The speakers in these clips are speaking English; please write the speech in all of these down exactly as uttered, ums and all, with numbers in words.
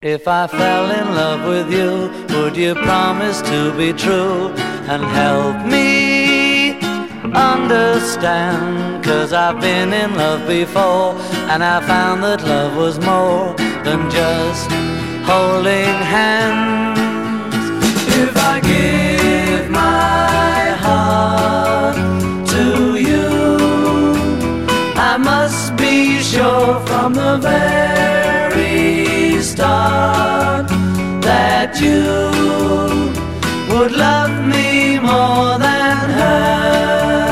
If I fell in love with you, would you promise to be true and help me understand? 'Cause I've been in love before, and I found that love was more than just holding hands. If I give my heart to you, I must be sure from the very start that you would love me more than her.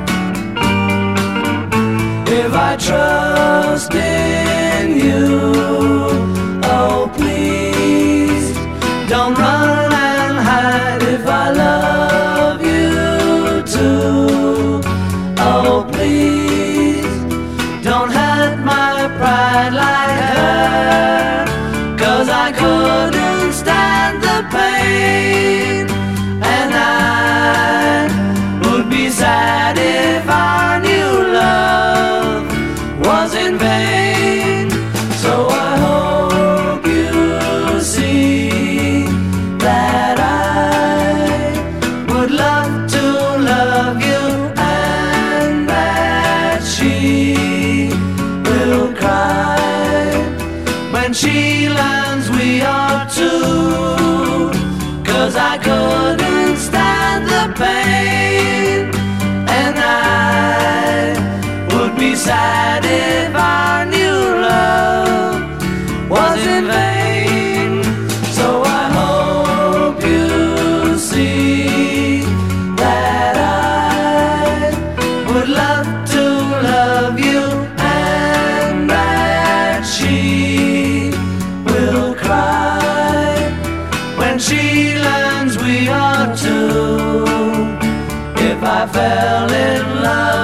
If I trust in you, oh please don't run and hide. If I love you too, oh please don't hurt my pride like her. 'Cause I couldn't stand the pain, and I would be sad if I knew love was in vain. So I hope you see that I would love to love you, and that she will cry when she learns we are two. 'Cause I couldn't stand the pain, and I would be sad if I knew love was in vain. So I hope you see that I would love to love you, and that she will cry when she learns we are two. If I fell in love